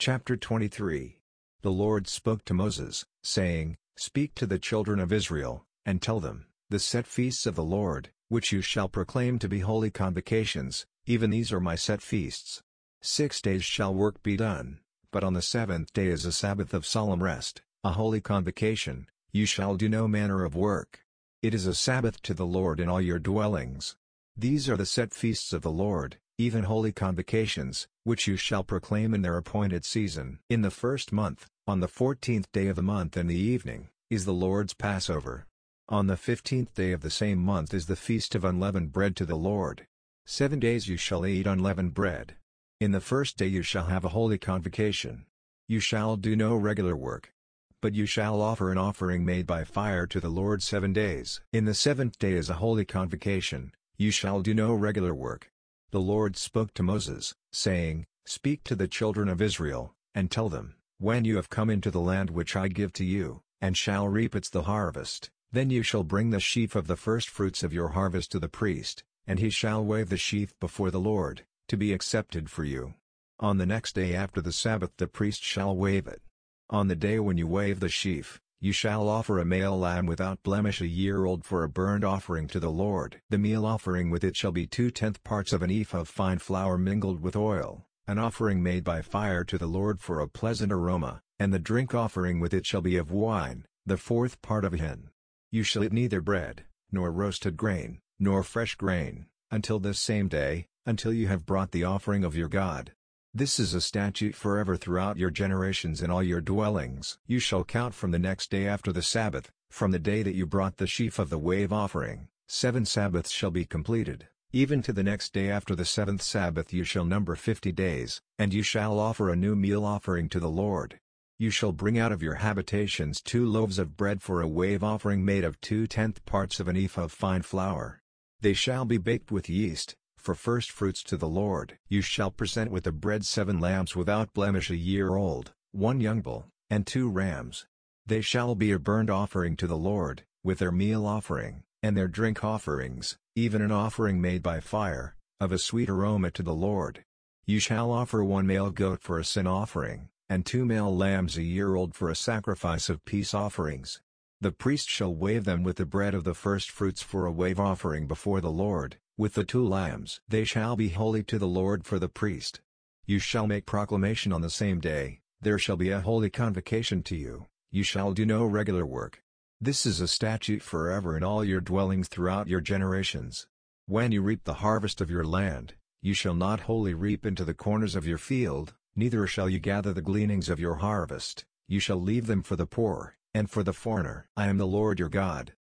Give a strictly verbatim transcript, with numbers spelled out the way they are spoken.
Chapter twenty-three. The Lord spoke to Moses, saying, Speak to the children of Israel, and tell them, The set feasts of the Lord, which you shall proclaim to be holy convocations, even these are my set feasts. Six days shall work be done, but on the seventh day is a Sabbath of solemn rest, a holy convocation. You shall do no manner of work. It is a Sabbath to the Lord in all your dwellings. These are the set feasts of the Lord, even holy convocations, which you shall proclaim in their appointed season. In the first month, on the fourteenth day of the month in the evening, is the Lord's Passover. On the fifteenth day of the same month is the feast of unleavened bread to the Lord. Seven days you shall eat unleavened bread. In the first day you shall have a holy convocation. You shall do no regular work. But you shall offer an offering made by fire to the Lord seven days. In the seventh day is a holy convocation. You shall do no regular work. The Lord spoke to Moses, saying, Speak to the children of Israel, and tell them, When you have come into the land which I give to you, and shall reap its the harvest, then you shall bring the sheaf of the firstfruits of your harvest to the priest, and he shall wave the sheaf before the Lord, to be accepted for you. On the next day after the Sabbath the priest shall wave it. On the day when you wave the sheaf, you shall offer a male lamb without blemish a year old for a burnt offering to the Lord. The meal offering with it shall be two-tenth parts of an ephah of fine flour mingled with oil, an offering made by fire to the Lord for a pleasant aroma, and the drink offering with it shall be of wine, the fourth part of a hin. You shall eat neither bread, nor roasted grain, nor fresh grain, until this same day, until you have brought the offering of your God. This is a statute forever throughout your generations in all your dwellings. You shall count from the next day after the Sabbath, from the day that you brought the sheaf of the wave offering, seven Sabbaths shall be completed, even to the next day after the seventh Sabbath you shall number fifty days, and you shall offer a new meal offering to the Lord. You shall bring out of your habitations two loaves of bread for a wave offering made of two-tenth parts of an ephah of fine flour. They shall be baked with yeast, for firstfruits to the Lord. You shall present with the bread seven lambs without blemish a year old, one young bull, and two rams. They shall be a burnt offering to the Lord, with their meal offering, and their drink offerings, even an offering made by fire, of a sweet aroma to the Lord. You shall offer one male goat for a sin offering, and two male lambs a year old for a sacrifice of peace offerings. The priest shall wave them with the bread of the firstfruits for a wave offering before the Lord, with the two lambs. They shall be holy to the Lord for the priest. You shall make proclamation on the same day, there shall be a holy convocation to you, you shall do no regular work. This is a statute forever in all your dwellings throughout your generations. When you reap the harvest of your land, you shall not wholly reap into the corners of your field, neither shall you gather the gleanings of your harvest, you shall leave them for the poor, and for the foreigner. I am the Lord your God.